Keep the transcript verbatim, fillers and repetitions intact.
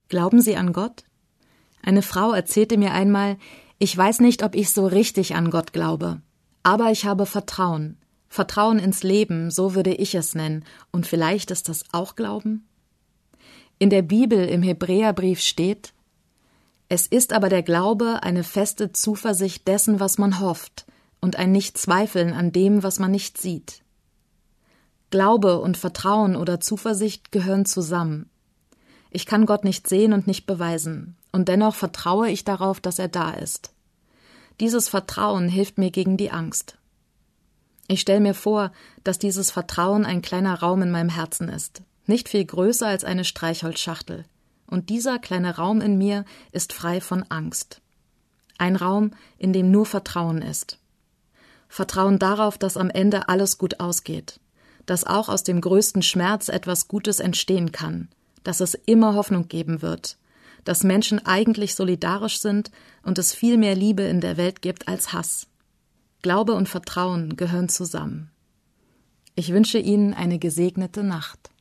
Glauben Sie an Gott? Eine Frau erzählte mir einmal, ich weiß nicht, ob ich so richtig an Gott glaube, aber ich habe Vertrauen. Vertrauen ins Leben, so würde ich es nennen. Und vielleicht ist das auch Glauben? In der Bibel im Hebräerbrief steht: Es ist aber der Glaube eine feste Zuversicht dessen, was man hofft, und ein Nicht-Zweifeln an dem, was man nicht sieht. Glaube und Vertrauen oder Zuversicht gehören zusammen. Ich kann Gott nicht sehen und nicht beweisen, und dennoch vertraue ich darauf, dass er da ist. Dieses Vertrauen hilft mir gegen die Angst. Ich stelle mir vor, dass dieses Vertrauen ein kleiner Raum in meinem Herzen ist, nicht viel größer als eine Streichholzschachtel. Und dieser kleine Raum in mir ist frei von Angst. Ein Raum, in dem nur Vertrauen ist. Vertrauen darauf, dass am Ende alles gut ausgeht, dass auch aus dem größten Schmerz etwas Gutes entstehen kann, dass es immer Hoffnung geben wird, dass Menschen eigentlich solidarisch sind und es viel mehr Liebe in der Welt gibt als Hass. Glaube und Vertrauen gehören zusammen. Ich wünsche Ihnen eine gesegnete Nacht.